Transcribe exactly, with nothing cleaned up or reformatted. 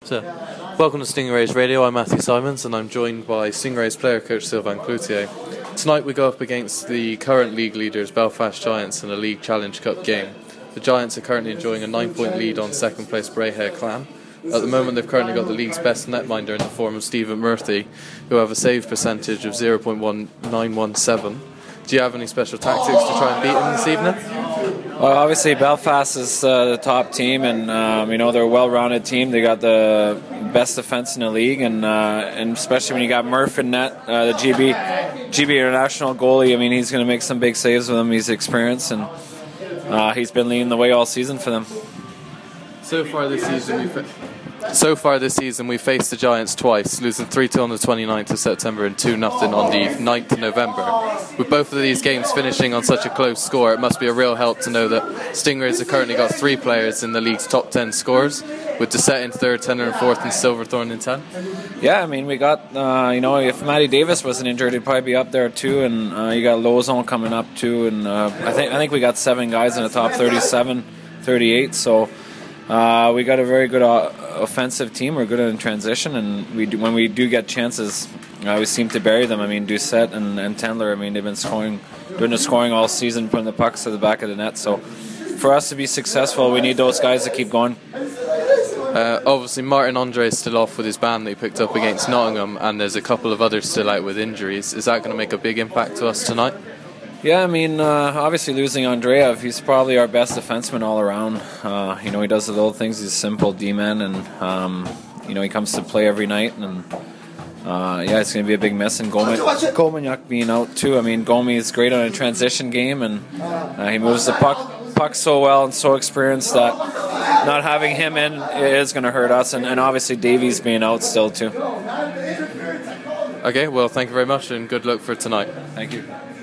So, welcome to Stingrays Radio. I'm Matthew Simons and I'm joined by Stingrays player coach Sylvain Cloutier. Tonight we go up against the current league leaders Belfast Giants in a League Challenge Cup game. The Giants are currently enjoying a nine point lead on second place Braehair Clan. At the moment they've currently got the league's best netminder in the form of Stephen Murphy, who have a save percentage of zero point one nine one seven. Do you have any special tactics to try and beat them this evening? Well, obviously Belfast is uh, the top team, and um, you know they're a well-rounded team. They got the best defense in the league, and uh, and especially when you got Murph in net, uh, the G B G B international goalie. I mean, he's going to make some big saves with him. He's experienced, and uh, he's been leading the way all season for them. So far this season, we've so far this season we faced the Giants twice, losing three two on the twenty-ninth of September and two nothing on the ninth of November. With both of these games finishing on such a close score, it must be a real help to know that Stingrays have currently got three players in the league's top ten scorers, with Doucette in third, Tenner in fourth, and Silverthorne in ten. Yeah, I mean, we got, uh, you know, if Matty Davis wasn't injured, he'd probably be up there too, and uh, you got Lozon coming up too, and uh, I think I think we got seven guys in the top thirty-seven, thirty-eight, so uh, we got a very good uh, offensive team. We're good in transition, and we do, when we do get chances, uh, we seem to bury them. I mean, Doucette and, and Tendler, I mean, they've been scoring, doing the scoring all season, putting the pucks to the back of the net, so for us to be successful, we need those guys to keep going. Uh, obviously, Martin Andre is still off with his band that he picked up against Nottingham, and there's a couple of others still out with injuries. Is that going to make a big impact to us tonight? Yeah, I mean, uh, obviously losing Andreev, he's probably our best defenseman all around. Uh, you know, he does the little things. He's a simple D-man, and um, you know, he comes to play every night, and uh, yeah, it's going to be a big miss. And Gomagnac being out too. I mean, Gomi is great on a transition game, and uh, he moves the puck puck so well and so experienced that not having him in is going to hurt us, and, and obviously Davies being out still too. Okay, well, thank you very much and good luck for tonight. Thank you.